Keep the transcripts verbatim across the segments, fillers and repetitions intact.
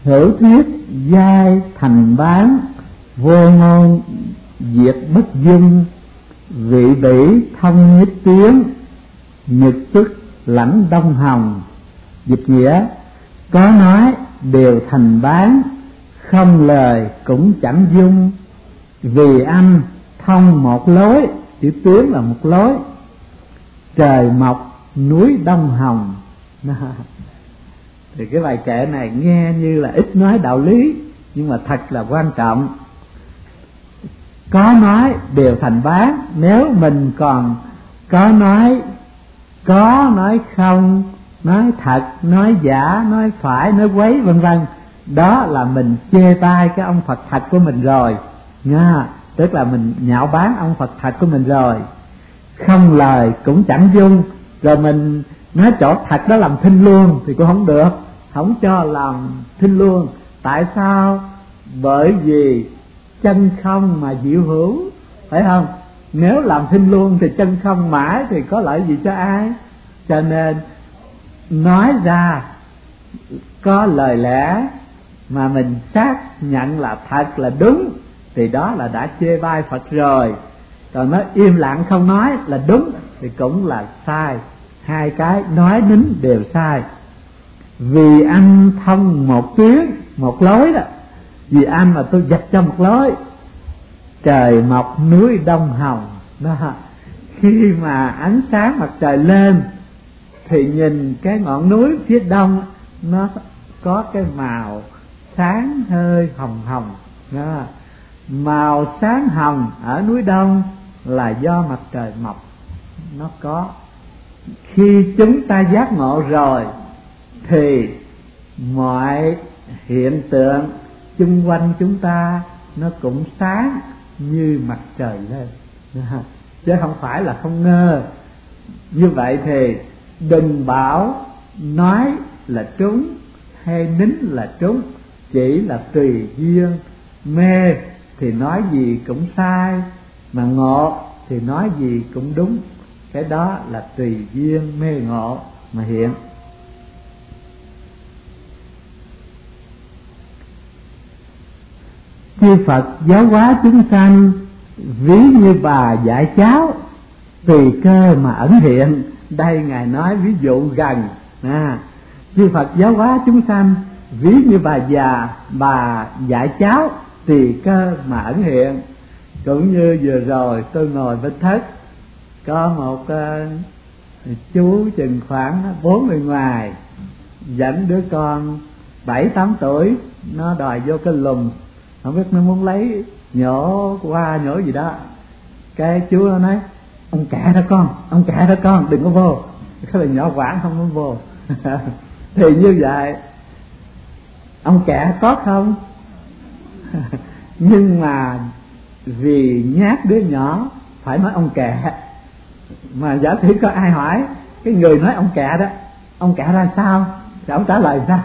hữu thuyết giai thành bán, vô ngôn diệt bất dung, vị bỉ thông nhất tiếng, nhật xuất lãnh đông hồng. Dịch nghĩa: có nói đều thành bán, không lời cũng chẳng dung, vì anh thông một lối, chữ tiếng là một lối, trời mọc núi đông hồng. Thì cái bài kệ này nghe như là ít nói đạo lý, nhưng mà thật là quan trọng. Có nói đều thành bán, nếu mình còn có nói, có nói không, nói thật, nói giả, nói phải, nói quấy vân vân, đó là mình chê bai cái ông Phật thật của mình rồi nha, tức là mình nhạo báng ông Phật thật của mình rồi. Không lời cũng chẳng dung, rồi mình nói chỗ thật đó làm thinh luôn thì cũng không được, không cho làm thinh luôn. Tại sao? Bởi vì chân không mà diệu hữu, phải không? Nếu làm thinh luôn thì chân không mãi thì có lợi gì cho ai? Cho nên nói ra có lời lẽ mà mình xác nhận là thật là đúng thì đó là đã chê bai Phật rồi. Còn nói im lặng không nói là đúng thì cũng là sai. Hai cái nói nín đều sai. Vì anh thông một tiếng, một lối đó, vì anh mà tôi dạch cho một lối, trời mọc núi đông hồng đó. Khi mà ánh sáng mặt trời lên thì nhìn cái ngọn núi phía đông nó có cái màu sáng hơi hồng hồng đó. Màu sáng hồng ở núi đông là do mặt trời mọc nó có. Khi chúng ta giác ngộ rồi thì mọi hiện tượng chung quanh chúng ta nó cũng sáng như mặt trời lên, chứ không phải là không ngơ. Như vậy thì đừng bảo nói là trúng hay nín là trúng, chỉ là tùy duyên. Mê thì nói gì cũng sai, mà ngộ thì nói gì cũng đúng. Cái đó là tùy duyên mê ngộ mà hiện. Chư Phật giáo hóa chúng sanh, ví như bà dạy cháu, tùy cơ mà ẩn hiện. Đây Ngài nói ví dụ gần à, chư Phật giáo hóa chúng sanh ví như bà già, bà dạy cháu, tùy cơ mà ẩn hiện. Cũng như vừa rồi tôi ngồi bên thất, có một uh, chú chừng khoảng bốn người ngoài dẫn đứa con bảy tám tuổi, nó đòi vô cái lùm, không biết nó muốn lấy nhổ qua nhổ gì đó. Cái chú nó nói: ông kệ đó con, ông kệ đó con, đừng có vô. Cái là nhỏ quảng không muốn vô. Thì như vậy ông kệ tốt không? Nhưng mà vì nhát đứa nhỏ phải nói ông kệ. Mà giả sử có ai hỏi cái người nói ông kệ đó, ông kệ ra sao, thì ông trả lời sao?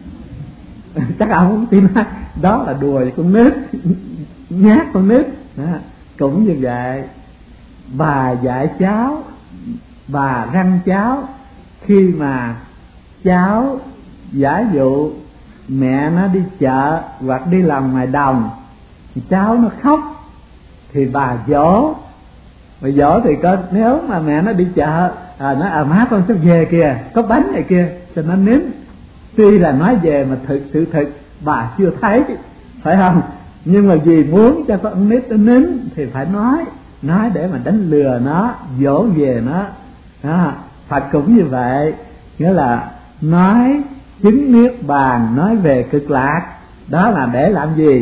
Chắc ông không tin. Đó là đùa với con nít, nhát con nít đó. Cũng như vậy, bà dạy cháu, bà răng cháu. Khi mà cháu giả dụ mẹ nó đi chợ hoặc đi làm ngoài đồng thì cháu nó khóc thì bà dỗ. Bà dỗ thì có, nếu mà mẹ nó đi chợ à, nói à má con sắp về kìa, có bánh này kia, cho nó nín. Tuy là nói về mà thực sự thực bà chưa thấy, phải không? Nhưng mà vì muốn cho con nít nó nín thì phải nói, nói để mà đánh lừa nó, dỗ về nó đó. Phật cũng như vậy, nghĩa là nói chứng niết bàn, nói về cực lạc. Đó là để làm gì?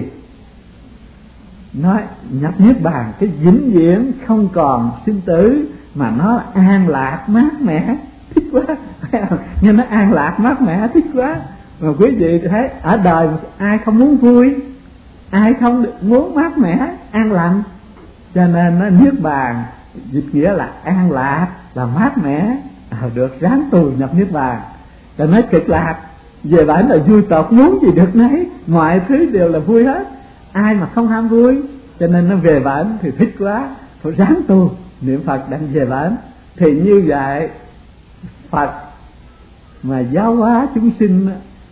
Nói nhập niết bàn, cái vĩnh viễn không còn sinh tử, mà nó an lạc mát mẻ, thích quá. Nhưng nó an lạc mát mẻ, thích quá. Mà quý vị thấy ở đời ai không muốn vui, ai không muốn mát mẻ, an lành. Cho nên nó niết bàn dịch nghĩa là an lạc, là mát mẻ, à, được ráng tù nhập niết bàn. Cho nói cực lạc về bản là vui tột, muốn gì được nấy, mọi thứ đều là vui hết. Ai mà không ham vui, cho nên nó về bản thì thích quá, phải ráng tu niệm Phật đang về bản. Thì như vậy Phật mà giáo hóa chúng sinh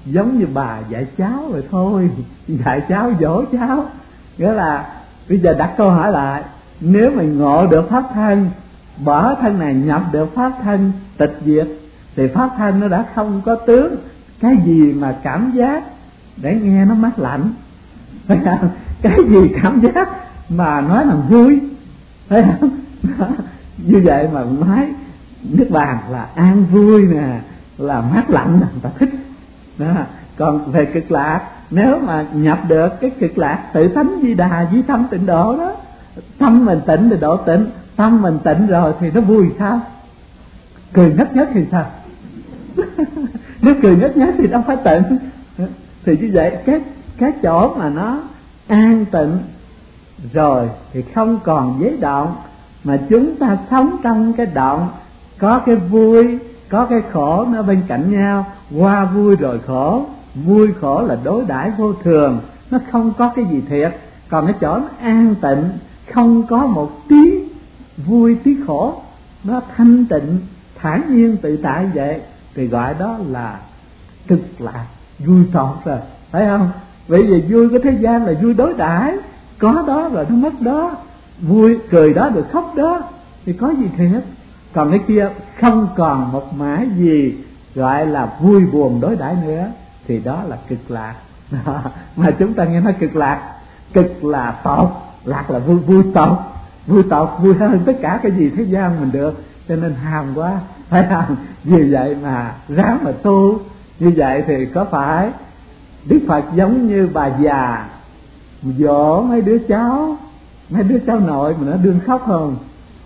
giống như bà dạy cháu rồi thôi, dạy cháu dỗ cháu. Nghĩa là bây giờ đặt câu hỏi lại, nếu mình ngộ được pháp thân, bỏ thân này nhập được pháp thân tịch diệt, thì pháp thân nó đã không có tướng. Cái gì mà cảm giác để nghe nó mát lạnh, cái gì cảm giác mà nói là vui, thấy không? Như vậy mà nói nước bàn là an vui nè, là mát lạnh là người ta thích đó. Còn về cực lạc, nếu mà nhập được cái cực lạc tự tánh Di Đà với tâm tịnh độ đó, tâm mình tịnh thì độ tịnh, tâm mình tịnh rồi thì nó vui sao? Cười nhất nhất thì sao? Nếu cười nhất nhất thì đâu phải tịnh. Thì như vậy cái cái chỗ mà nó an tịnh rồi thì không còn giấy động, mà chúng ta sống trong cái động, có cái vui có cái khổ nó bên cạnh nhau, qua vui rồi khổ, vui khổ là đối đãi vô thường, nó không có cái gì thiệt. Còn cái chỗ nó an tịnh, không có một tí vui tí khổ, nó thanh tịnh thản nhiên tự tại vậy, thì gọi đó là cực lạc, vui tột rồi, phải không? Bởi vì vui của thế gian là vui đối đãi, có đó rồi nó mất đó, vui cười đó được khóc đó, thì có gì thiệt. Còn cái kia không còn một mã gì gọi là vui buồn đối đãi nữa, thì đó là cực lạc. Mà chúng ta nghe nói cực lạc, cực là tột, lạc là vui, vui tột, vui tột vui hơn tất cả cái gì thế gian mình được, cho nên ham quá, phải không? Vì vậy mà ráng mà tu. Như vậy thì có phải Đức Phật giống như bà già dỗ mấy đứa cháu, mấy đứa cháu nội mà nó đương khóc không?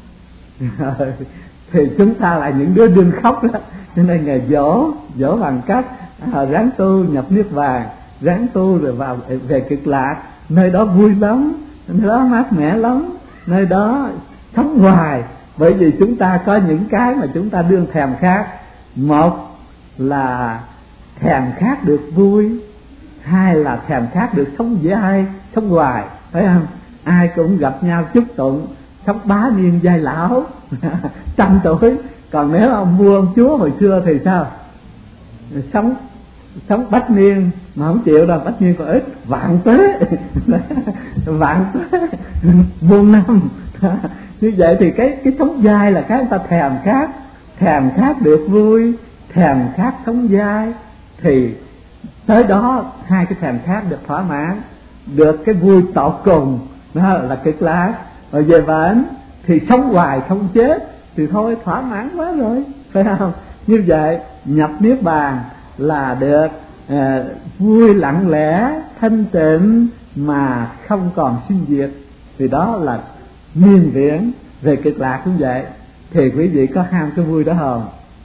Thì chúng ta là những đứa đương khóc đó, cho nên Ngài dỗ dỗ bằng cách à, ráng tu nhập niết bàn, ráng tu rồi vào về cực lạc, nơi đó vui lắm, nơi đó mát mẻ lắm, nơi đó sống hoài. Bởi vì chúng ta có những cái mà chúng ta đương thèm khát. Một là thèm khát được vui, hai là thèm khát được sống với ai, sống hoài, phải không? Ai cũng gặp nhau chúc tụng, sống bá niên giai lão, trăm tuổi. Còn nếu ông vua ông chúa hồi xưa thì sao? Sống sống bách niên mà không chịu đâu, bách niên còn ít, vạn tuế, vạn tuế, muôn năm. Như vậy thì cái cái sống dai là cái người ta thèm khát, thèm khát được vui, thèm khát sống dai, thì tới đó hai cái thèm khát được thỏa mãn, được cái vui tột cùng, đó là cực lạc. Rồi về bản thì sống hoài không chết, thì thôi thỏa mãn quá rồi, phải không? Như vậy nhập niết bàn là được à, vui lặng lẽ thanh tịnh mà không còn sinh diệt, thì đó là miên viễn. Về cực lạc cũng vậy. Thì quý vị có ham cái vui đó không?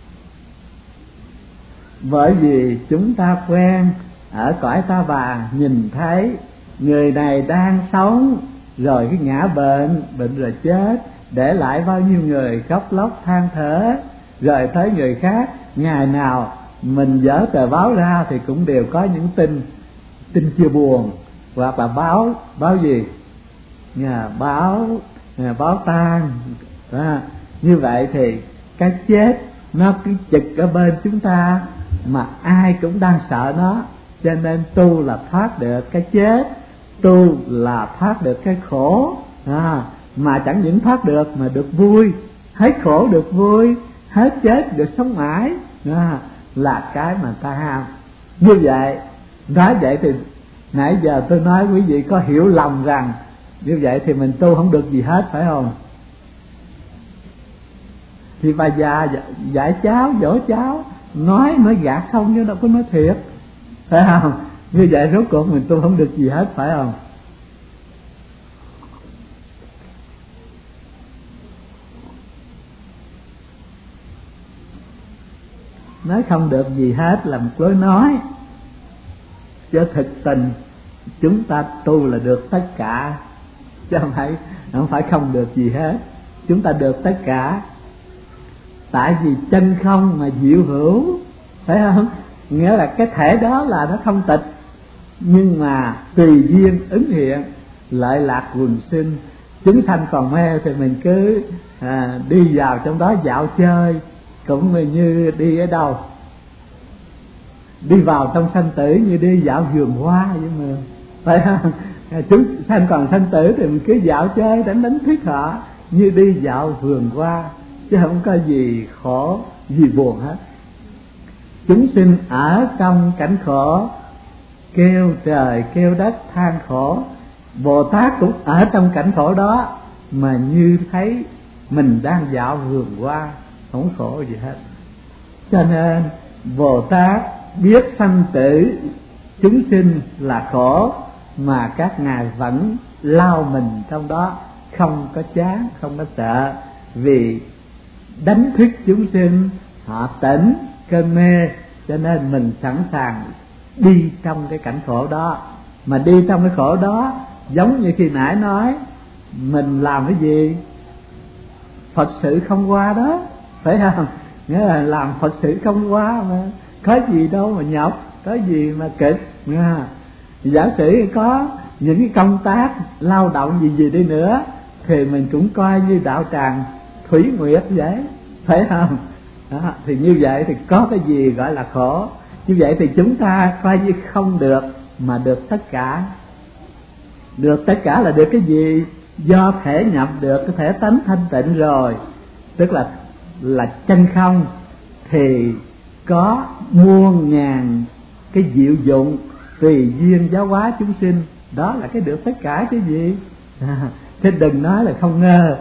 Bởi vì chúng ta quen ở cõi ta bà, nhìn thấy người này đang sống rồi cái ngã bệnh, bệnh rồi chết, để lại bao nhiêu người khóc lóc than thở. Rồi thấy người khác, ngày nào mình dở tờ báo ra thì cũng đều có những tin tin chia buồn, hoặc là báo báo gì nhà báo nhà báo tang à. Như vậy thì cái chết nó cứ chực ở bên chúng ta, mà ai cũng đang sợ nó. Cho nên tu là thoát được cái chết, tu là thoát được cái khổ à. Mà chẳng những thoát được mà được vui, hết khổ được vui, hết chết được sống mãi à, là cái mà ta ham. Như vậy nói vậy thì nãy giờ tôi nói quý vị có hiểu lòng rằng như vậy thì mình tu không được gì hết, phải không? Thì bà già dạy cháu dỗ cháu, nói nói gạt không chứ đâu có nói thiệt, phải không? Như vậy rốt cuộc mình tu không được gì hết, phải không? Nói không được gì hết là một lối nói, chứ thực tình chúng ta tu là được tất cả, chứ không phải không phải không được gì hết. Chúng ta được tất cả, tại vì chân không mà diệu hữu, phải không? Nghĩa là cái thể đó là nó không tịch, nhưng mà tùy duyên ứng hiện, lợi lạc quần sinh. Chúng sanh còn mê thì mình cứ à, đi vào trong đó dạo chơi, cũng như đi ở đâu đi vào trong sanh tử như đi dạo vườn hoa vậy mà, phải không? Chúng sanh còn sanh tử thì mình cứ dạo chơi đánh đánh thiết họ như đi dạo vườn hoa, chứ không có gì khổ gì buồn hết. Chúng sinh ở trong cảnh khổ, kêu trời kêu đất than khổ. Bồ Tát cũng ở trong cảnh khổ đó mà như thấy mình đang dạo vườn hoa, không khổ gì hết. Cho nên Bồ Tát biết sanh tử chúng sinh là khổ, mà các ngài vẫn lao mình trong đó, không có chán, không có sợ, vì đánh thức chúng sinh họ tỉnh cơn mê. Cho nên mình sẵn sàng đi trong cái cảnh khổ đó. Mà đi trong cái khổ đó giống như khi nãy nói, mình làm cái gì Phật sự không qua đó, phải không? Nghĩa là làm Phật sự không qua mà, có gì đâu mà nhọc, có gì mà cực. Giả sử có những cái công tác lao động gì gì đi nữa thì mình cũng coi như đạo tràng thủy nguyệt vậy, phải không? Đó, thì như vậy thì có cái gì gọi là khổ. Như vậy thì chúng ta coi như không được mà được tất cả. Được tất cả là được cái gì? Do thể nhập được cái thể tánh thanh tịnh rồi, tức là là chân không, thì có muôn ngàn cái diệu dụng tùy duyên giáo hóa chúng sinh. Đó là cái được tất cả chứ gì. À, thế đừng nói là không ngờ.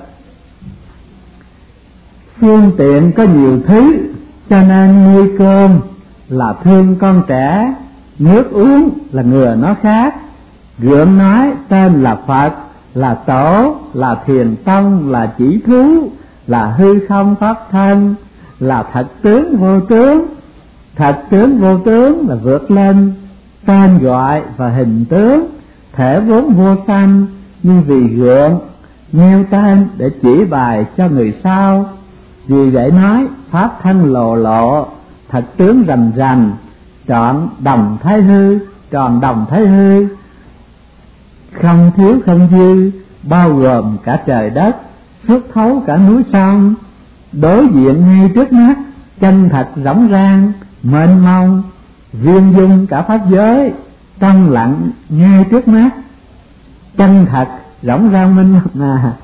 Phương tiện có nhiều thứ, cho nên nuôi cơm là thương con trẻ, nước uống là ngừa nó khát, gượng nói tên là Phật, là Tổ, là Thiền Tông, là Chỉ Thú, là hư không pháp thân, là thật tướng vô tướng. Thật tướng vô tướng là vượt lên tên gọi và hình tướng, thể vốn vô sanh, nhưng vì gượng nêu tên để chỉ bài cho người sau. Vì vậy nói pháp thân lộ lộ, thật tướng rành rành, trọn đồng thái hư, tròn đồng thái hư, không thiếu không dư, bao gồm cả trời đất, xuất thấu cả núi sông. Đối diện ngay trước mắt, chân thật rỗng rang, mênh mông, viên dung cả pháp giới, trong lặng ngay trước mắt. Chân thật rỗng rang mênh mông à,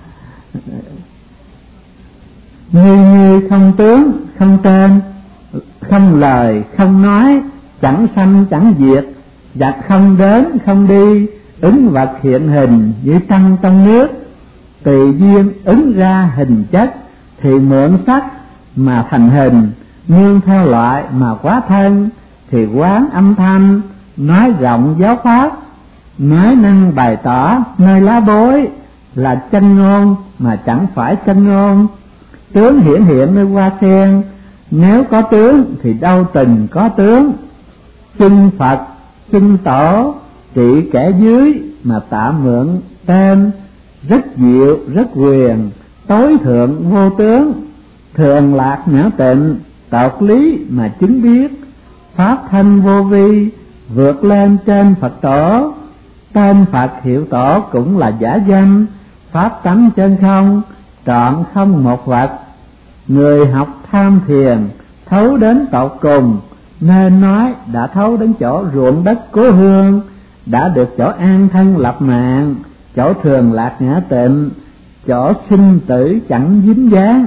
như như không tướng, không tên, không lời, không nói, chẳng sanh chẳng diệt, vật không đến không đi, ứng vật hiện hình như trăng trong nước. Tùy duyên ứng ra hình chất, thì mượn sắc mà thành hình, nương theo loại mà quá thân, thì quán âm thanh, nói rộng giáo pháp, nói năng bày tỏ nơi lá bối, là chân ngôn mà chẳng phải chân ngôn. Tướng hiển hiện nơi hoa sen, nếu có tướng thì đâu từng có tướng. Xưng Phật, xưng Tổ, trị kẻ dưới mà tạm mượn tên, rất diệu, rất quyền, tối thượng vô tướng. Thường lạc nhã tịnh, tột lý mà chứng biết, pháp thân vô vi, vượt lên trên Phật Tổ. Tên Phật hiệu Tổ cũng là giả danh, pháp tánh chân không, trọn không một vật. Người học tham thiền, thấu đến tột cùng, nên nói đã thấu đến chỗ ruộng đất cố hương, đã được chỗ an thân lập mạng, chỗ thường lạc ngã tịnh, chỗ sinh tử chẳng dính dáng.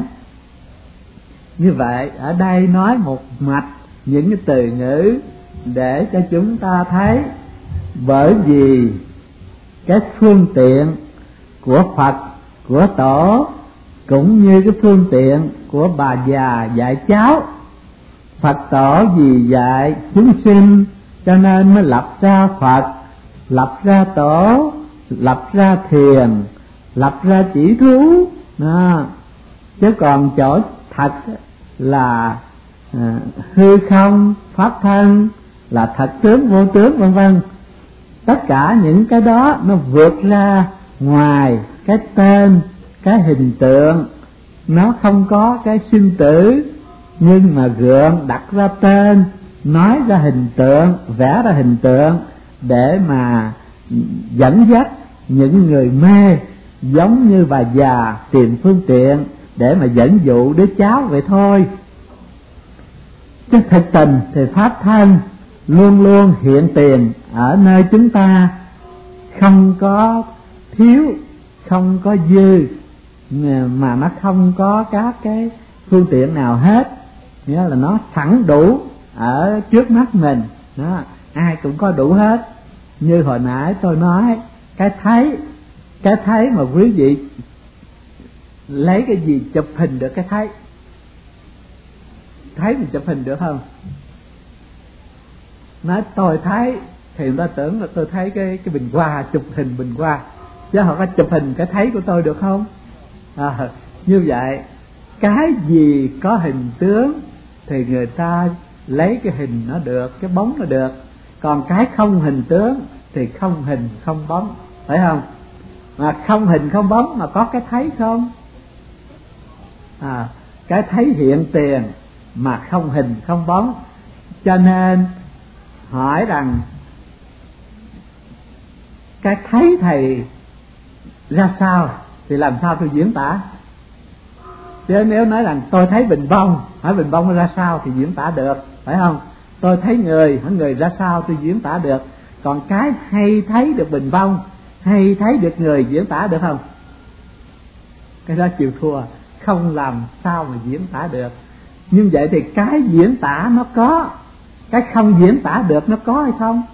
Như vậy ở đây nói một mạch những cái từ ngữ để cho chúng ta thấy, bởi vì cái phương tiện của Phật, của Tổ, cũng như cái phương tiện của bà già dạy cháu. Phật Tổ vì dạy chúng sinh cho nên mới lập ra Phật, lập ra Tổ, lập ra Thiền, lập ra Chỉ Thú. À, chứ còn chỗ thật là à, hư không, pháp thân, là thật tướng vô tướng vân vân. Tất cả những cái đó nó vượt ra ngoài cái tên, cái hình tượng. Nó không có cái sinh tử, nhưng mà gượng đặt ra tên, nói ra hình tượng, vẽ ra hình tượng để mà dẫn dắt những người mê, giống như bà già tìm phương tiện để mà dẫn dụ đứa cháu vậy thôi. Chứ thực tình thì pháp thân luôn luôn hiện tiền ở nơi chúng ta, không có thiếu, không có dư, mà nó không có các cái phương tiện nào hết, nghĩa là nó sẵn đủ ở trước mắt mình. Đó, ai cũng có đủ hết. Như hồi nãy tôi nói, cái thấy, cái thấy mà quý vị lấy cái gì chụp hình được cái thấy? Thấy mình chụp hình được không? Nói tôi thấy thì người ta tưởng là tôi thấy cái cái bình hoa, chụp hình bình hoa, chứ họ có chụp hình cái thấy của tôi được không? À, như vậy cái gì có hình tướng thì người ta lấy cái hình nó được, cái bóng nó được. Còn cái không hình tướng thì không hình không bóng, phải không? Mà không hình không bóng mà có cái thấy không? À, cái thấy hiện tiền mà không hình không bóng. Cho nên hỏi rằng cái thấy thầy ra sao thì làm sao tôi diễn tả? Chứ nếu nói rằng tôi thấy bình bông, hỏi bình bông ra sao thì diễn tả được, phải không? Tôi thấy người, hỏi người ra sao tôi diễn tả được. Còn cái hay thấy được bình bông, hay thấy được người diễn tả được không? Cái đó chịu thua, không làm sao mà diễn tả được. Nhưng vậy thì cái diễn tả nó có, cái không diễn tả được nó có hay không?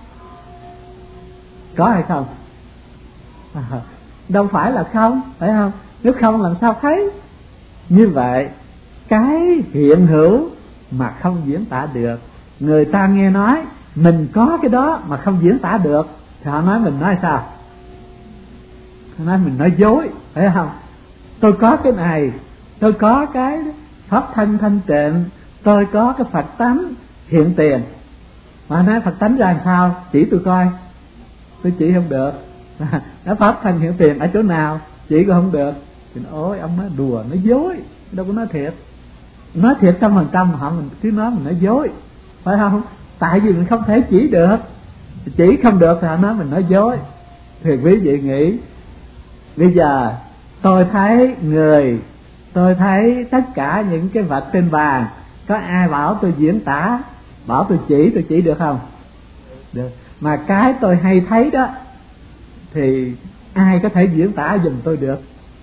Có hay không? À, đâu phải là không, phải không? Nếu không làm sao thấy? Như vậy cái hiện hữu mà không diễn tả được, người ta nghe nói mình có cái đó mà không diễn tả được thì họ nói mình nói sao? Họ nói mình nói dối, phải không? Tôi có cái này, tôi có cái pháp thân thanh tịnh, tôi có cái Phật tánh hiện tiền. Mà nói Phật tánh ra làm sao? Chỉ tôi coi. Tôi chỉ không được. Nó pháp thân hiện tiền ở chỗ nào? Chỉ cũng không được. Thì nói, ôi ông nói đùa, nói dối, đâu có nói thiệt. Nói thiệt trăm phần trăm họ mình cứ nói mình nói dối, phải không? Tại vì mình không thể chỉ được, chỉ không được thì họ nói mình nói dối. Thì quý vị nghĩ bây giờ tôi thấy người, tôi thấy tất cả những cái vật trên bàn, có ai bảo tôi diễn tả, bảo tôi chỉ, tôi chỉ được không? Được. Mà cái tôi hay thấy đó thì ai có thể diễn tả giùm tôi được?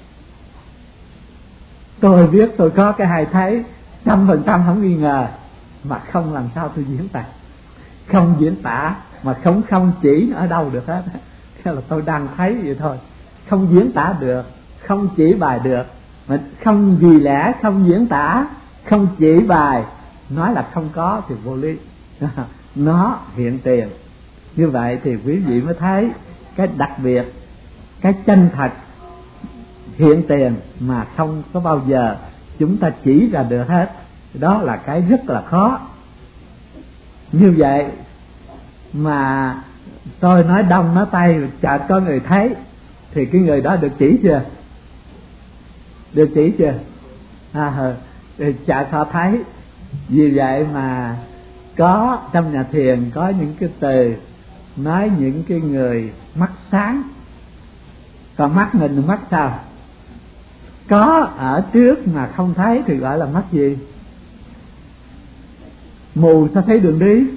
Tôi biết tôi có cái hay thấy trăm phần trăm không nghi ngờ, mà không làm sao tôi diễn tả. Không diễn tả mà không không chỉ ở đâu được hết. Thế là tôi đang thấy vậy thôi, không diễn tả được, không chỉ bài được. Mà không vì lẽ không diễn tả, không chỉ bài, nói là không có thì vô lý. Nó hiện tiền. Như vậy thì quý vị mới thấy cái đặc biệt, cái chân thật hiện tiền mà không có bao giờ chúng ta chỉ ra được hết. Đó là cái rất là khó. Như vậy mà tôi nói đông nói tây chợt có người thấy thì cái người đó được chỉ chưa? Được chỉ chưa? À, chợt họ thấy. Vì vậy mà có trong nhà thiền có những cái từ nói những cái người mắt sáng. Còn mắt mình mắt sao? Có ở trước mà không thấy thì gọi là mắt gì? Mù sao thấy đường đi?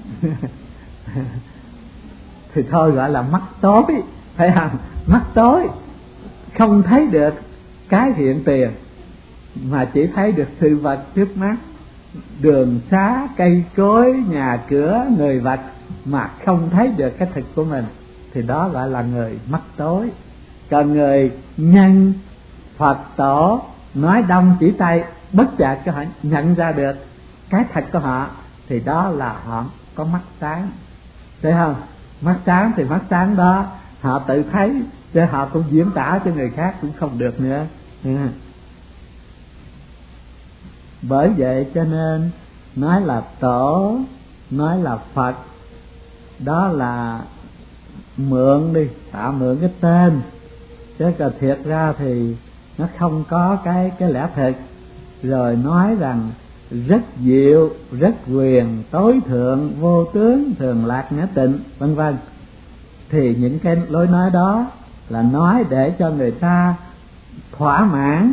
Thì thôi gọi là mắt tối, phải không? Mắt tối không thấy được cái hiện tiền, mà chỉ thấy được sự vật trước mắt, đường xá, cây cối, nhà cửa, người vật, mà không thấy được cái thực của mình, thì đó gọi là người mắt tối. Còn người nhân Phật tổ nói đông chỉ tây, bất chợt cho họ nhận ra được cái thật của họ, thì đó là họ có mắt sáng, thấy không? Mắt sáng thì mắt sáng đó họ tự thấy, chứ họ cũng diễn tả cho người khác cũng không được nữa. Bởi vậy cho nên nói là tổ, nói là Phật, đó là mượn đi, tạo mượn cái tên, chứ còn thiệt ra thì nó không có cái cái lẽ thật. Rồi nói rằng rất diệu, rất quyền, tối thượng, vô tướng, thường lạc, nghĩa tịnh, vân vân. Thì những cái lối nói đó là nói để cho người ta thỏa mãn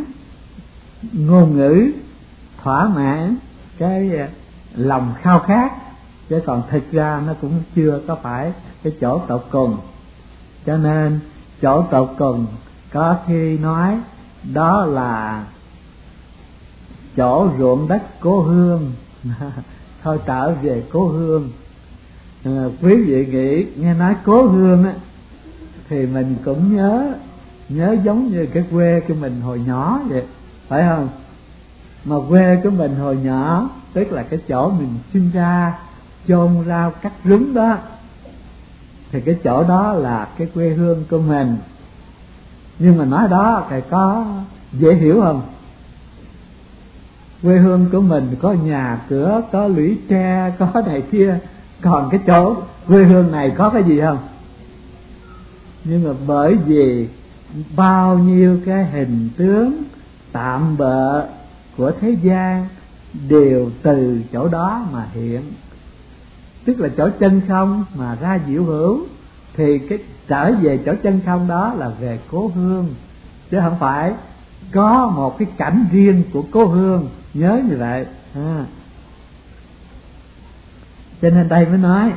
ngôn ngữ, thỏa mãn cái lòng khao khát chứ còn thực ra nó cũng chưa có phải cái chỗ tột cùng. Cho nên chỗ tột cùng có khi nói đó là chỗ ruộng đất cố hương. Thôi trở về cố hương. À, quý vị nghĩ nghe nói cố hương á thì mình cũng nhớ nhớ giống như cái quê của mình hồi nhỏ vậy, phải không? Mà quê của mình hồi nhỏ tức là cái chỗ mình sinh ra, chôn rau cắt rúng đó, thì cái chỗ đó là cái quê hương của mình. Nhưng mà nói đó thì có dễ hiểu không? Quê hương của mình có nhà cửa, có lũy tre, có này kia. Còn cái chỗ quê hương này có cái gì không? Nhưng mà bởi vì bao nhiêu cái hình tướng tạm bợ của thế gian đều từ chỗ đó mà hiện, tức là chỗ chân không mà ra diệu hữu, thì cái trở về chỗ chân không đó là về cố hương, chứ không phải có một cái cảnh riêng của cố hương. Nhớ như vậy à. Cho nên đây mới nói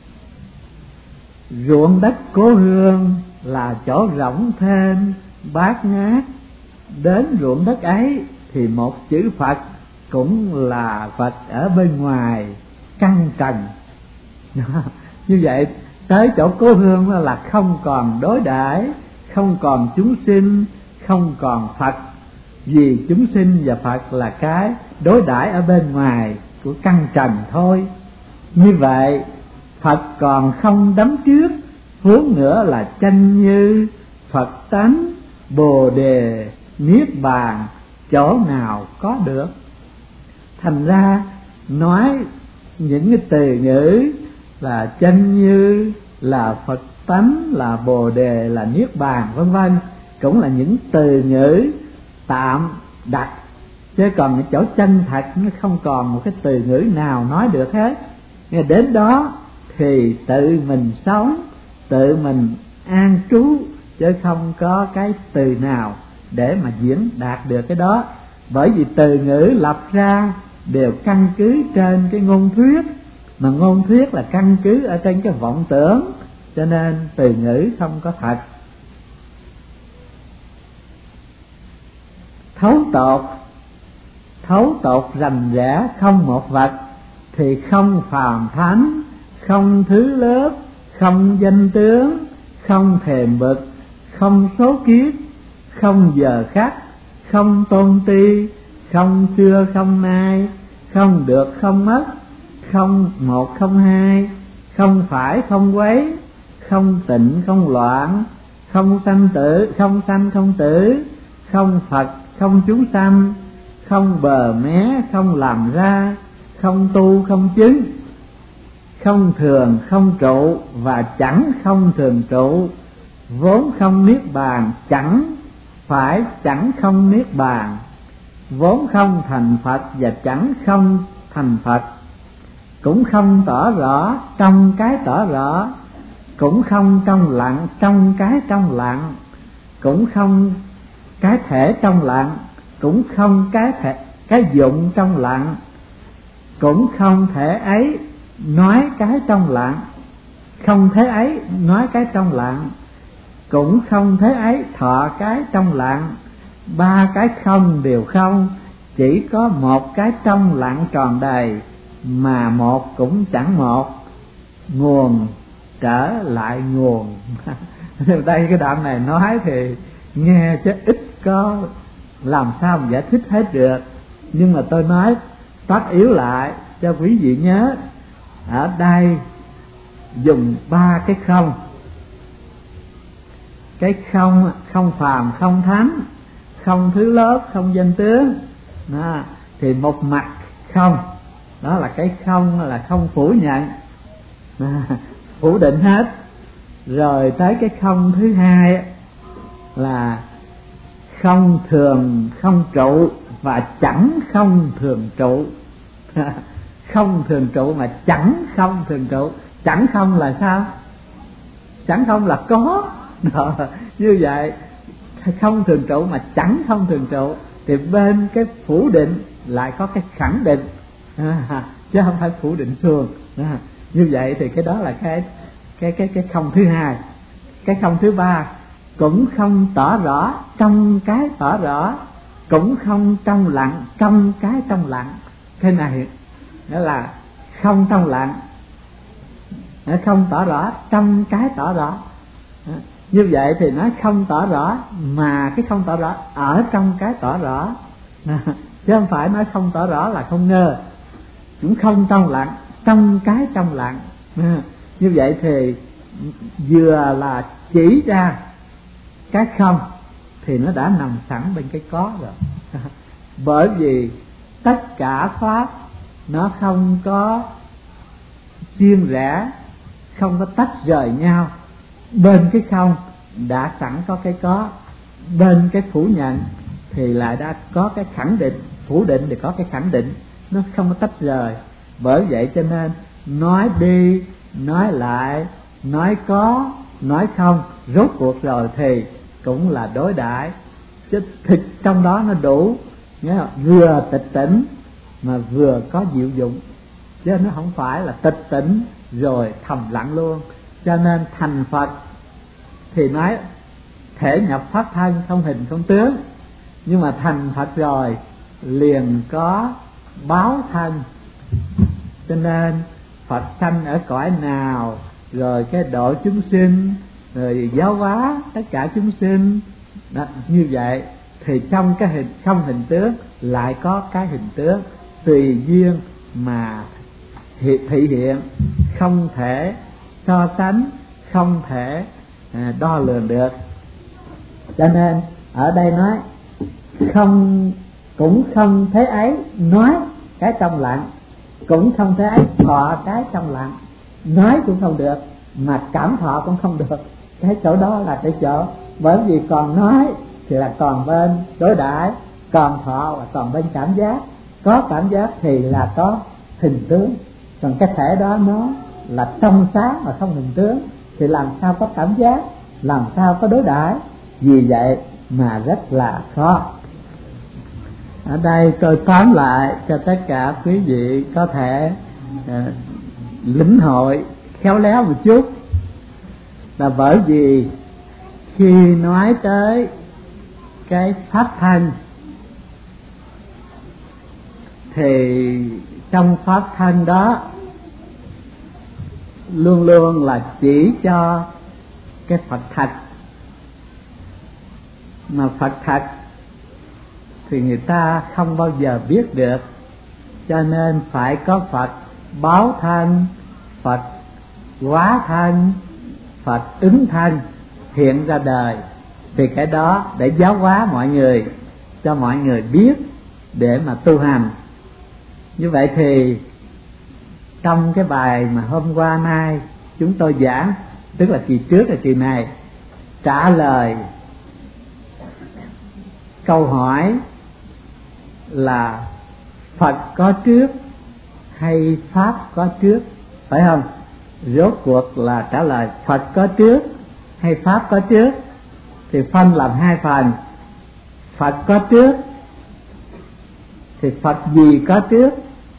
ruộng đất cố hương là chỗ rộng thênh bát ngát. Đến ruộng đất ấy thì một chữ Phật cũng là Phật ở bên ngoài căn trần. Như vậy tới chỗ cố hương là không còn đối đãi, không còn chúng sinh, không còn Phật. Vì chúng sinh và Phật là cái đối đãi ở bên ngoài của căn trần thôi. Như vậy Phật còn không đắm trước, huống nữa là chanh như Phật tánh Bồ đề niết bàn chỗ nào có được. Thành ra nói những cái từ ngữ là chanh như, là Phật tánh, là Bồ đề, là niết bàn vân vân cũng là những từ ngữ tạm đặt, chứ còn cái chỗ chân thật nó không còn một cái từ ngữ nào nói được hết. Nghe đến đó thì tự mình sống, tự mình an trú, chứ không có cái từ nào để mà diễn đạt được cái đó. Bởi vì từ ngữ lập ra đều căn cứ trên cái ngôn thuyết, mà ngôn thuyết là căn cứ ở trên cái vọng tưởng, cho nên từ ngữ không có thật. Thấu tột, thấu tột rành rẽ không một vật, thì không phàm thánh, không thứ lớp, không danh tướng, không thèm bực, không số kiếp, không giờ khắc, không tôn ti, không xưa không nay, không được không mất, không một không hai, không phải không quấy, không tịnh không loạn, không sanh tử, không sanh không tử, không Phật không chúng sanh, không bờ mé không làm ra, không tu không chứng, không thường không trụ và chẳng không thường trụ, vốn không niết bàn chẳng phải chẳng không niết bàn, vốn không thành Phật và chẳng không thành Phật, cũng không tỏ rõ trong cái tỏ rõ, cũng không trong lặng trong cái trong lặng, cũng không cái thể trong lặng, cũng không cái thể cái dụng trong lặng, cũng không thể ấy nói cái trong lặng, không thế ấy nói cái trong lặng, cũng không thế ấy thọ cái trong lặng. Ba cái không đều không, chỉ có một cái trong lặng tròn đầy, mà một cũng chẳng một, nguồn trở lại nguồn. Đây cái đoạn này nói thì nghe chứ ít có làm sao mà giải thích hết được, nhưng mà tôi nói tắt yếu lại cho quý vị nhớ. Ở đây dùng ba cái không. Cái không, không phàm không thánh, không thứ lớp, không danh tướng đó, thì một mặt không, đó là cái không là không phủ nhận, à, phủ định hết. Rồi tới cái không thứ hai là không thường không trụ và chẳng không thường trụ. Không thường trụ mà chẳng không thường trụ. Chẳng không là sao? Chẳng không là có. Đó, như vậy không thường trụ mà chẳng không thường trụ, thì bên cái phủ định lại có cái khẳng định, à, chứ không phải phủ định xuông. Như vậy thì cái đó là cái cái cái cái không thứ hai. Cái không thứ ba, cũng không tỏ rõ trong cái tỏ rõ, cũng không trong lặng trong cái trong lặng. Cái này đó là không trong lặng, không tỏ rõ trong cái tỏ rõ. Như vậy thì nó không tỏ rõ, mà cái không tỏ rõ ở trong cái tỏ rõ, chứ không phải nói không tỏ rõ là không ngơ. Cũng không trong lặng trong cái trong lặng. Như vậy thì vừa là chỉ ra cái không thì nó đã nằm sẵn bên cái có rồi. Bởi vì tất cả pháp nó không có riêng rẽ, không có tách rời nhau. Bên cái không đã sẵn có cái có, bên cái phủ nhận thì lại đã có cái khẳng định, phủ định thì có cái khẳng định, nó không có tách rời. Bởi vậy cho nên nói đi nói lại, nói có nói không, rốt cuộc rồi thì cũng là đối đãi. Chứ thực trong đó nó đủ, nhớ không? Vừa tịch tỉnh mà vừa có diệu dụng, chứ nó không phải là tịch tỉnh rồi thầm lặng luôn. Cho nên thành Phật thì nói thể nhập pháp thân, không hình không tướng. Nhưng mà thành Phật rồi liền có báo thân. Cho nên Phật sanh ở cõi nào, rồi cái độ chúng sinh, rồi giáo hóa tất cả chúng sinh đó, như vậy thì trong cái hình không hình tướng lại có cái hình tướng, tùy duyên mà thị hiện, không thể so sánh, không thể à, đo lường được. Cho nên ở đây nói không, cũng không thế ấy nói cái trong lặng, cũng không thế ấy thọ cái trong lặng. Nói cũng không được mà cảm thọ cũng không được. Cái chỗ đó là cái chỗ, bởi vì còn nói thì là còn bên đối đãi, còn thọ là còn bên cảm giác. Có cảm giác thì là có hình tướng, còn cái thể đó nó là trong sáng mà không hình tướng thì làm sao có cảm giác, làm sao có đối đãi. Vì vậy mà rất là khó. Ở đây tôi tóm lại cho tất cả quý vị có thể uh, lĩnh hội khéo léo một chút, là bởi vì khi nói tới cái pháp thân thì trong pháp thân đó luôn luôn là chỉ cho cái Phật thật. Mà Phật thật thì người ta không bao giờ biết được, cho nên phải có Phật báo thân, Phật hóa thân, Phật ứng thân hiện ra đời. Thì cái đó để giáo hóa mọi người, cho mọi người biết để mà tu hành. Như vậy thì trong cái bài mà hôm qua nay chúng tôi giảng, tức là kỳ trước là kỳ này, trả lời câu hỏi là Phật có trước hay Pháp có trước, phải không? Rốt cuộc là trả lời Phật có trước hay Pháp có trước, thì phân làm hai phần. Phật có trước thì Phật gì có trước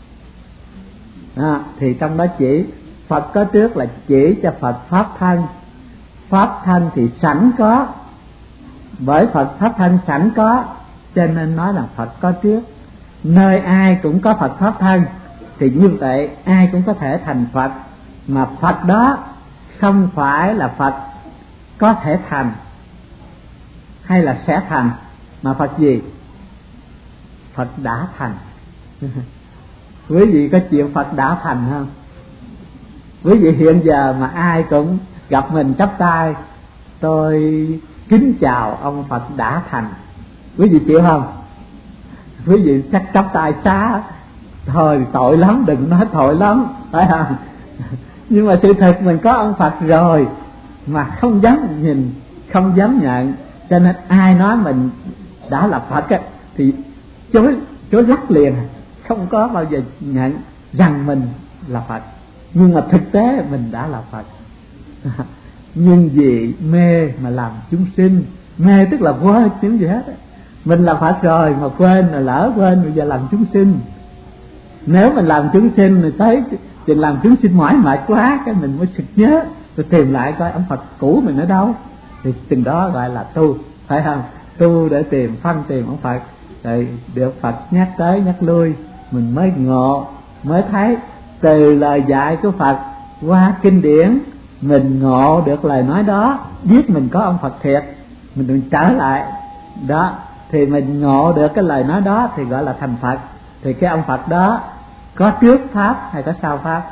à, thì trong đó chỉ Phật có trước là chỉ cho Phật Pháp thân. Pháp thân thì sẵn có, bởi Phật Pháp thân sẵn có cho nên nói là Phật có trước. Nơi ai cũng có Phật Pháp thân thì như vậy ai cũng có thể thành Phật. Mà Phật đó không phải là Phật có thể thành hay là sẽ thành, mà Phật gì? Phật đã thành. Quý vị có chịu Phật đã thành không? Quý vị hiện giờ mà ai cũng gặp mình chắp tay, tôi kính chào ông Phật đã thành, quý vị chịu không? Quý vị chắc chắp tay xá, thôi tội lắm, đừng nói tội lắm, phải không? Nhưng mà sự thật mình có ông Phật rồi mà không dám nhìn, không dám nhận, cho nên ai nói mình đã là Phật ấy, thì chối chối lắc liền, không có bao giờ nhận rằng mình là Phật. Nhưng mà thực tế mình đã là Phật. Nhưng vì mê mà làm chúng sinh, mê tức là quên những gì hết ấy. Mình là Phật rồi mà quên, là lỡ quên bây giờ làm chúng sinh. Nếu mình làm chúng sinh rồi tới chừng làm chúng sinh mỏi mệt quá, cái mình mới sực nhớ rồi tìm lại coi ông Phật cũ mình ở đâu, thì chừng đó gọi là tu, phải không? Tu để tìm phân tìm ông Phật, rồi được Phật nhắc tới nhắc lui, mình mới ngộ, mới thấy từ lời dạy của Phật qua kinh điển mình ngộ được lời nói đó, biết mình có ông Phật thiệt, mình đừng trở lại đó thì mình ngộ được cái lời nói đó thì gọi là thành Phật. Thì cái ông Phật đó có trước pháp hay có sau pháp?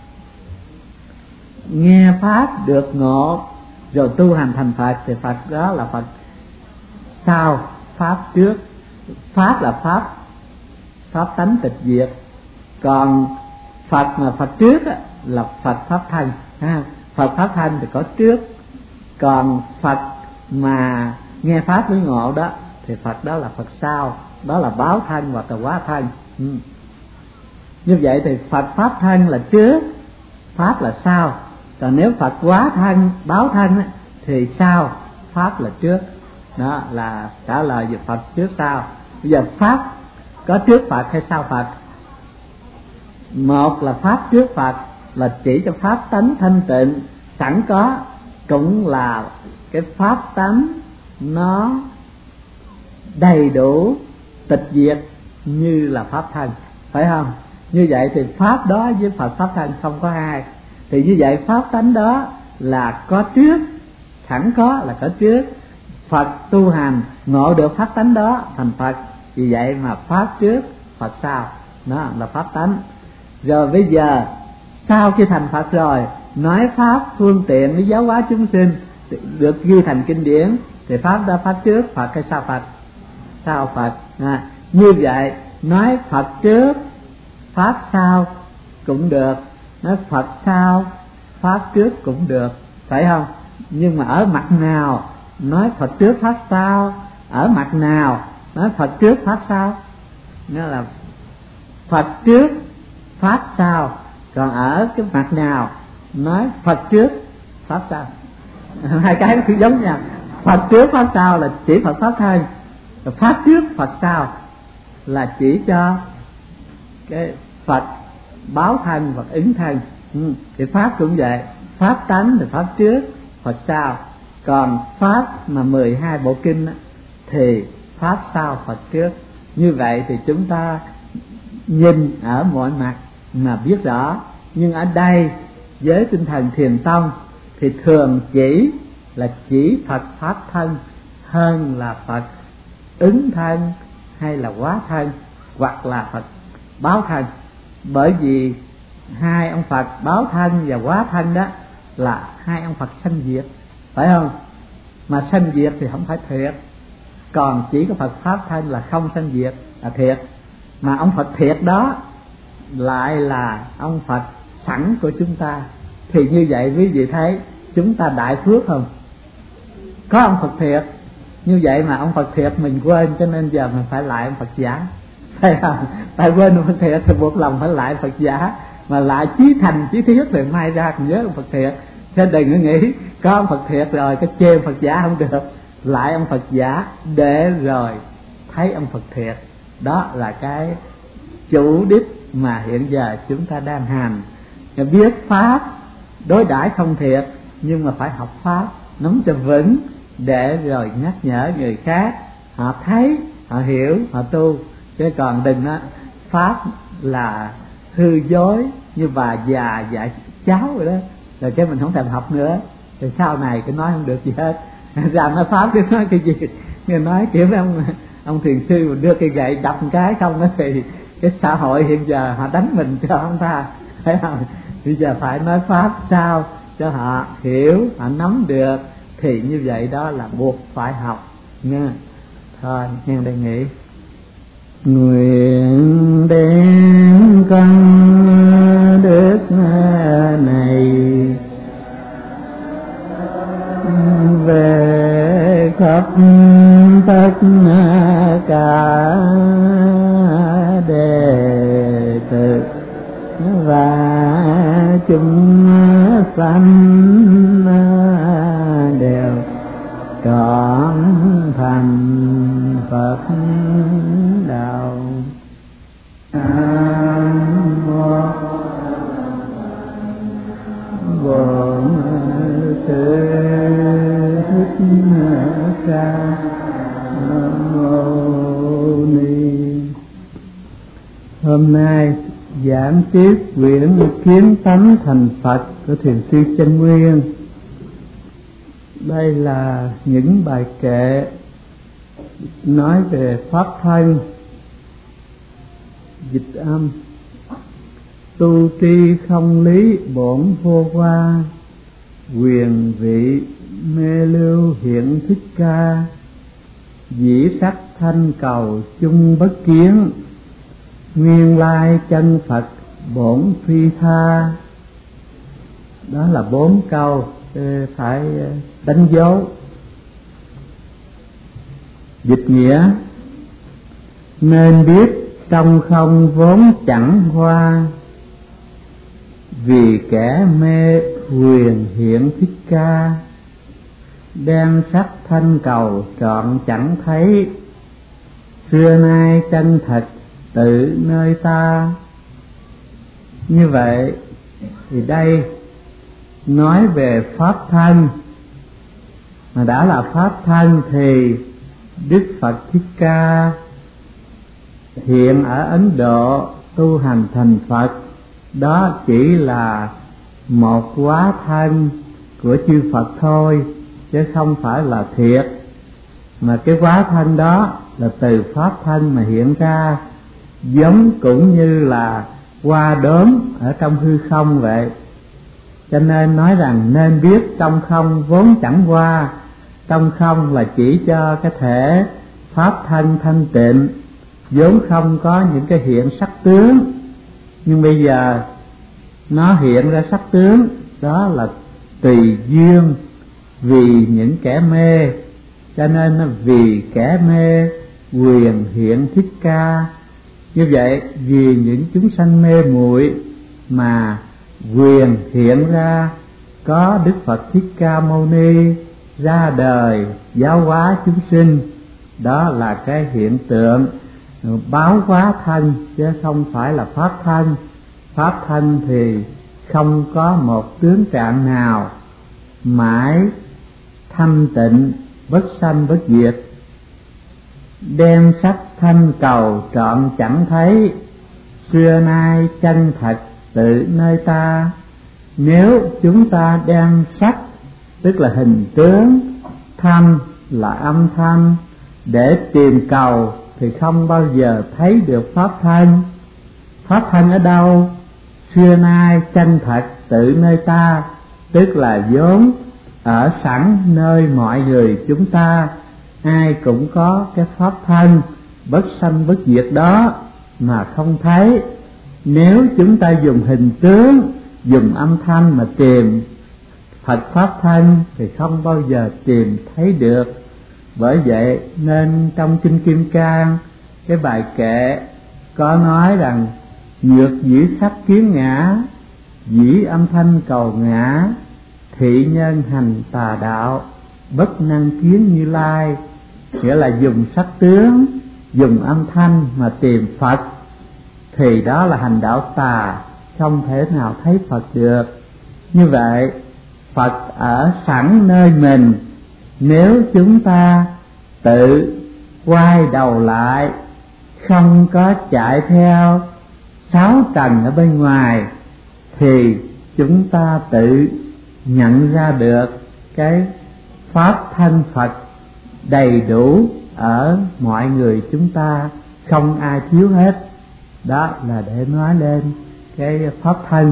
Nghe pháp được ngộ rồi tu hành thành Phật thì Phật đó là Phật sau, pháp trước. Pháp là pháp pháp tánh tịch diệt, còn Phật mà Phật trước á, là Phật pháp thân ha. Phật pháp thân thì có trước, còn Phật mà nghe pháp mới ngộ đó thì Phật đó là Phật sau, đó là báo thân hoặc là hóa thân. ừ. Như vậy thì Phật pháp thân là trước, pháp là sau. Còn nếu Phật hóa thân, báo thân á, thì sau, pháp là trước. Đó là trả lời về Phật trước sau. Bây giờ pháp có trước Phật hay sau Phật? Một là pháp trước Phật là chỉ cho pháp tánh thanh tịnh sẵn có, cũng là cái pháp tánh nó đầy đủ tịch diệt như là pháp thân, phải không? Như vậy thì pháp đó với Phật pháp thân không có hai. Thì như vậy pháp tánh đó là có trước, sẵn có là có trước. Phật tu hành ngộ được pháp tánh đó thành Phật, vì vậy mà pháp trước Phật sau, đó là pháp tánh. Rồi bây giờ sau khi thành Phật rồi, nói pháp phương tiện để giáo hóa chúng sinh được ghi thành kinh điển thì pháp đó pháp trước Phật hay sau Phật? Sau Phật. À, như vậy nói Phật trước pháp sau cũng được, nói Phật sau pháp trước cũng được, phải không? Nhưng mà ở mặt nào nói Phật trước pháp sau, ở mặt nào nói Phật trước pháp sau? Nó là Phật trước pháp sau, còn ở cái mặt nào nói Phật trước pháp sau? Hai cái nó cứ giống nhau. Phật trước pháp sau là chỉ Phật pháp thân, pháp trước Phật sau là chỉ cho cái Phật báo thân hoặc ứng thân. ừ. Thì pháp cũng vậy, pháp tánh thì pháp trước Phật sau, còn pháp mà mười hai bộ kinh á, thì pháp sau Phật trước. Như vậy thì chúng ta nhìn ở mọi mặt mà biết rõ. Nhưng ở đây với tinh thần Thiền tông thì thường chỉ là chỉ Phật pháp thân hơn là Phật ứng thân hay là hóa thân hoặc là Phật báo thân. Bởi vì hai ông Phật báo thân và hóa thân đó là hai ông Phật sanh diệt, phải không? Mà sanh diệt thì không phải thiệt, còn chỉ có Phật pháp thân là không sanh diệt là thiệt. Mà ông Phật thiệt đó lại là ông Phật sẵn của chúng ta. Thì như vậy quý vị thấy chúng ta đại phước không? Có ông Phật thiệt, như vậy mà ông Phật thiệt mình quên, cho nên giờ mình phải lại ông Phật giả, phải không? Tại quên ông Phật thiệt thì buộc lòng phải lại Phật giả, mà lại chí thành chí thiết thì mai ra còn nhớ ông Phật thiệt. Chứ đừng có nghĩ có ông Phật thiệt rồi cái chê ông Phật giả không được, lại ông Phật giả để rồi thấy ông Phật thiệt. Đó là cái chủ đích mà hiện giờ chúng ta đang hành. Biết pháp đối đãi không thiệt, nhưng mà phải học pháp nắm cho vững để rồi nhắc nhở người khác, họ thấy, họ hiểu, họ tu. Chứ còn đừng á, pháp là hư dối như bà già dạy cháu rồi đó, rồi cái mình không thèm học nữa, thì sau này cái nói không được gì hết. Ra nói pháp cái nói cái gì, nghe nói kiểu ông ông thiền sư đưa cây gậy đập một cái không đó, thì cái xã hội hiện giờ họ đánh mình cho không tha, phải không? Bây giờ phải nói pháp sao cho họ hiểu, họ nắm được, thì như vậy đó là buộc phải học nha. Thôi nghe đề nghị nguyện đem công đức này về khắp tất cả đệ tử và chúng sanh đều trọn thành Phật đạo. Hôm nay giảng tiếp quyển Kiến Tánh Thành Phật của Thiền sư Chân Nguyên. Đây là những bài kệ nói về pháp thân, dịch âm. Tu tri không lý bổn vô hoa, quyền vị mê lưu hiện thích ca. Dĩ sắc thanh cầu chung bất kiến, nguyên lai chân Phật bổn phi tha. Đó là bốn câu phải đánh dấu. Dịch nghĩa: nên biết trong không vốn chẳng hoa, vì kẻ mê huyền hiện thích ca. Đem sắc thanh cầu trọn chẳng thấy, xưa nay chân thật tự nơi ta. Như vậy thì đây nói về pháp thân, mà đã là pháp thân thì Đức Phật Thích Ca hiện ở Ấn Độ tu hành thành Phật, đó chỉ là một hóa thân của chư Phật thôi, chứ không phải là thiệt. Mà cái hóa thân đó là từ pháp thân mà hiện ra, giống cũng như là hoa đốm ở trong hư không vậy. Cho nên nói rằng nên biết trong không vốn chẳng hoa. Trong không là chỉ cho cái thể pháp thân thanh tịnh, vốn không có những cái hiện sắc tướng, nhưng bây giờ nó hiện ra sắc tướng. Đó là tùy duyên vì những kẻ mê, cho nên nó vì kẻ mê quyền hiện thích ca. Như vậy vì những chúng sanh mê muội mà quyền hiện ra có Đức Phật Thích Ca Mâu Ni ra đời giáo hóa chúng sinh. Đó là cái hiện tượng báo hóa thân, chứ không phải là pháp thân. Pháp thân thì không có một tướng trạng nào, mãi thanh tịnh bất sanh bất diệt. Đem sắc thanh cầu trọn chẳng thấy, xưa nay chân thật tự nơi ta. Nếu chúng ta đem sắc, tức là hình tướng, thanh là âm thanh, để tìm cầu thì không bao giờ thấy được pháp thân. Pháp thân ở đâu? Xưa nay chân thật tự nơi ta, tức là vốn ở sẵn nơi mọi người chúng ta. Ai cũng có cái pháp thân bất sanh bất diệt đó mà không thấy. Nếu chúng ta dùng hình tướng, dùng âm thanh mà tìm Phật pháp thân thì không bao giờ tìm thấy được. Bởi vậy nên trong Kinh Kim Cang, cái bài kệ có nói rằng: nhược dĩ sắc kiến ngã, dĩ âm thanh cầu ngã. Thị nhân hành tà đạo, bất năng kiến Như Lai. Nghĩa là dùng sắc tướng, dùng âm thanh mà tìm Phật thì đó là hành đạo tà, không thể nào thấy Phật được. Như vậy Phật ở sẵn nơi mình, nếu chúng ta tự quay đầu lại, không có chạy theo sáu trần ở bên ngoài, thì chúng ta tự nhận ra được cái pháp thân Phật đầy đủ ở mọi người chúng ta, không ai thiếu hết. Đó là để nói lên cái pháp thân.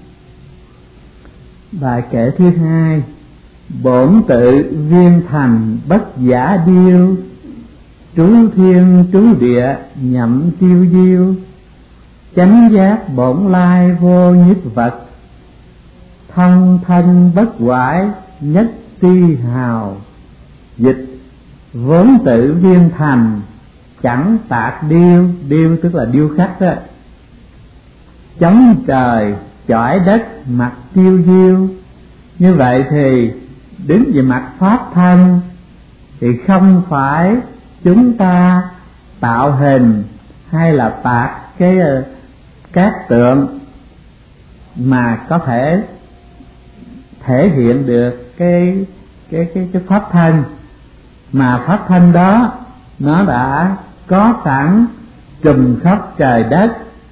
Bài kệ thứ hai: bổn tự viên thành bất giả điêu, trú thiên trú địa nhậm tiêu diêu. Chánh giác bổn lai vô nhất vật, thân thân bất hoại nhất ti hào. Dịch: vốn tự viên thành chẳng tạc điêu. Điêu tức là điêu khắc đó. Chống trời chỏi đất mặt tiêu diêu. Như vậy thì đứng về mặt pháp thân thì không phải chúng ta tạo hình hay là tạc cái các tượng mà có thể thể hiện được cái cái cái cái pháp thân, mà pháp thân đó nó đã có sẵn trùm khắp trời đất,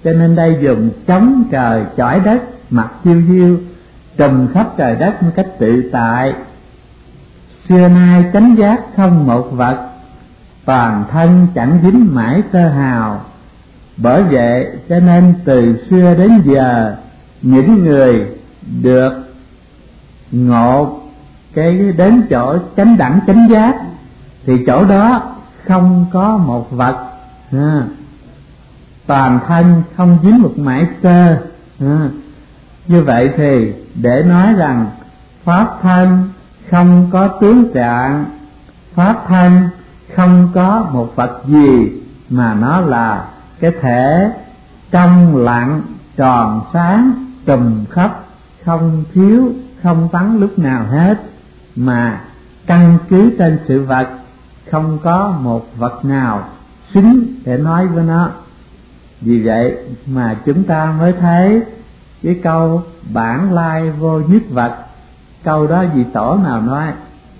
cho nên đây dùng chống trời chỏi đất, mặt chiêu diêu, trùm khắp trời đất một cách tự tại. Xưa nay chánh giác không một vật, toàn thân chẳng dính mãi tơ hào. Bởi vậy cho nên từ xưa đến giờ, những người được ngộ cái đến chỗ chánh đẳng chánh giác thì chỗ đó không có một vật, à, toàn thân không dính một mảy tơ. À, như vậy thì để nói rằng pháp thân không có tướng trạng, pháp thân không có một vật gì, mà nó là cái thể trong lặng tròn sáng trùm khắp, không thiếu không vắng lúc nào hết, mà căn cứ trên sự vật, không có một vật nào xứng để nói với nó. Vì vậy mà chúng ta mới thấy cái câu bản lai vô nhất vật. Câu đó vị tổ nào nói?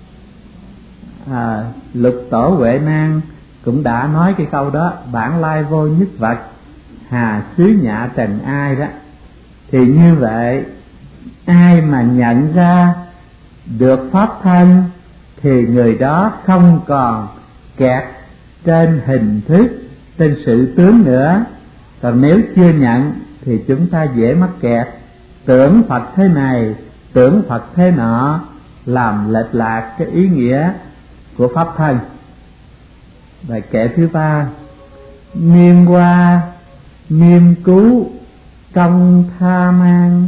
À, Lục Tổ Huệ Năng cũng đã nói cái câu đó, bản lai vô nhất vật, hà xứ nhạ trần ai đó. Thì như vậy, ai mà nhận ra được pháp thân thì người đó không còn kẹt trên hình thức, trên sự tướng nữa. Còn nếu chưa nhận thì chúng ta dễ mắc kẹt, tưởng Phật thế này, tưởng Phật thế nọ, làm lệch lạc cái ý nghĩa của pháp thân. Bài kệ thứ ba: miên hoa miên cứu công tha mang,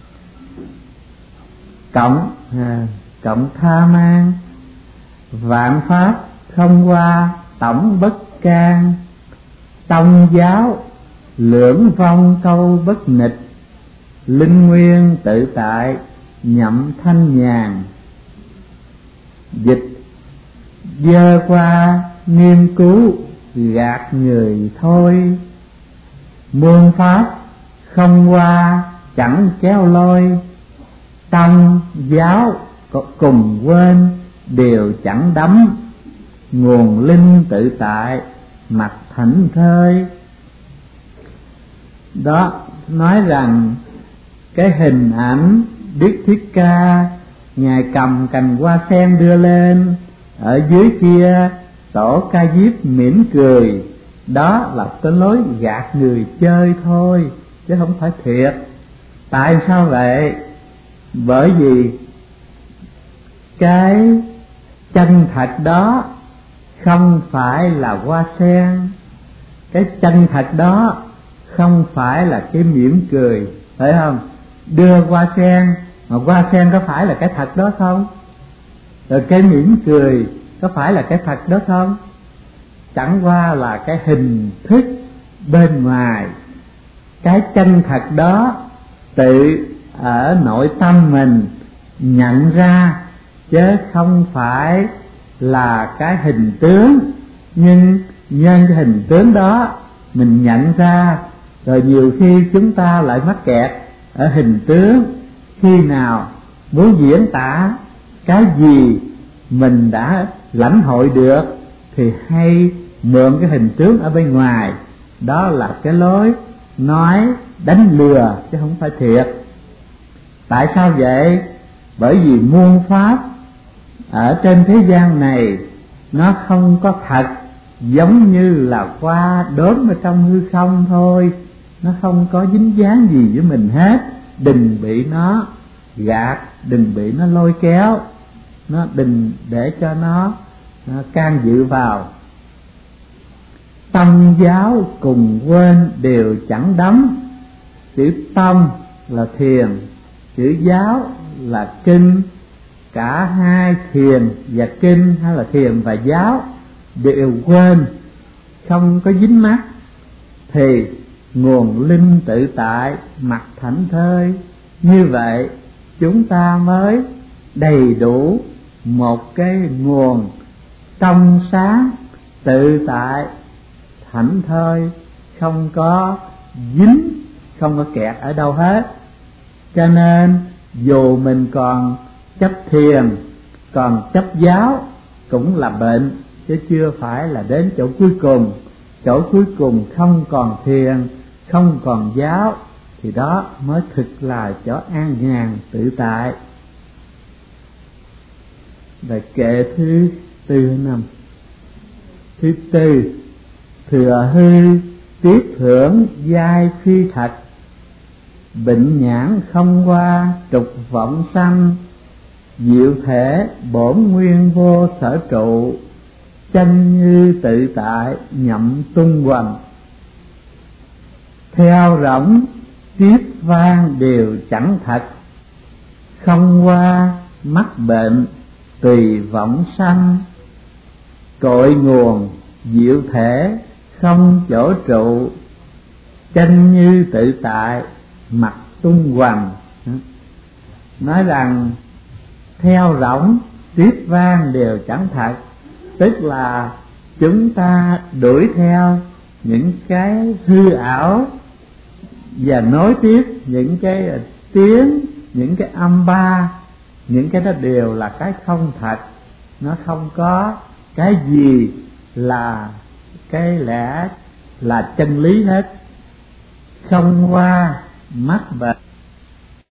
cộng à, cộng tha mang, vạn pháp không qua tổng bất can, tông giáo lưỡng vong câu bất nghịch, linh nguyên tự tại nhậm thanh nhàn. Dịch: dơ qua nghiên cứu gạt người thôi, muôn pháp không qua chẳng kéo lôi, tông giáo cùng quên đều chẳng đắm, nguồn linh tự tại mặt thảnh thơi. Đó nói rằng cái hình ảnh Đức Thích Ca ngài cầm cành hoa sen đưa lên, ở dưới kia Tổ Ca Diếp mỉm cười, đó là cái lối gạt người chơi thôi chứ không phải thiệt. Tại sao vậy? Bởi vì cái chân thật đó không phải là hoa sen, cái chân thật đó không phải là cái mỉm cười, phải không? Đưa hoa sen mà hoa sen có phải là cái thật đó không? Rồi cái mỉm cười có phải là cái thật đó không? Chẳng qua là cái hình thức bên ngoài. Cái chân thật đó tự ở nội tâm mình nhận ra, chứ không phải là cái hình tướng. Nhưng nhân cái hình tướng đó mình nhận ra, rồi nhiều khi chúng ta lại mắc kẹt ở hình tướng. Khi nào muốn diễn tả cái gì mình đã lãnh hội được thì hay mượn cái hình tướng ở bên ngoài. Đó là cái lối nói đánh lừa chứ không phải thiệt. Tại sao vậy? Bởi vì muôn pháp ở trên thế gian này nó không có thật, giống như là hoa đốm ở trong hư không thôi. Nó không có dính dáng gì với mình hết. Đừng bị nó gạt, đừng bị nó lôi kéo, nó đừng để cho nó, nó can dự vào. Tâm giáo cùng quên đều chẳng đắm. Chữ tâm là thiền, chữ giáo là kinh. Cả hai thiền và kinh, hay là thiền và giáo, đều quên, không có dính mắc, thì nguồn linh tự tại mặt thảnh thơi. Như vậy chúng ta mới đầy đủ một cái nguồn trong sáng tự tại thảnh thơi, không có dính, không có kẹt ở đâu hết. Cho nên dù mình còn chấp thiền, còn chấp giáo cũng là bệnh, chứ chưa phải là đến chỗ cuối cùng. Chỗ cuối cùng không còn thiền, không còn giáo, thì đó mới thực là chỗ an nhàn tự tại. Và kệ thứ tư năm. Thứ tư, thừa hư tiếp hưởng giai phi thật, bệnh nhãn không qua trục vọng sanh, diệu thể bổn nguyên vô sở trụ, chân như tự tại nhậm tung hoành. Theo rỗng tiếp vang đều chẳng thật, không qua mắc bệnh tùy vọng sanh, cội nguồn diệu thể không chỗ trụ, chân như tự tại mặt tung hoành. Nói rằng theo rỗng tiếp vang đều chẳng thật, tức là chúng ta đuổi theo những cái hư ảo và nối tiếp những cái tiếng, những cái âm ba, những cái đó đều là cái không thật. Nó không có cái gì là cái lẽ là chân lý hết. Không qua mắt bệnh